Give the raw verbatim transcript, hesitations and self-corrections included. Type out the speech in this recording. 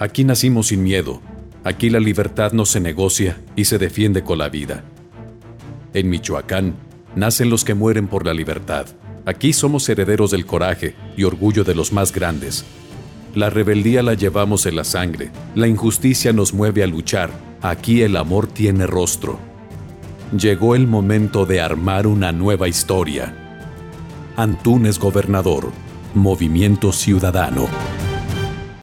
Aquí nacimos sin miedo. Aquí la libertad no se negocia y se defiende con la vida. En Michoacán, nacen los que mueren por la libertad. Aquí somos herederos del coraje y orgullo de los más grandes. La rebeldía la llevamos en la sangre. La injusticia nos mueve a luchar. Aquí el amor tiene rostro. Llegó el momento de armar una nueva historia. Antúnez Gobernador, Movimiento Ciudadano.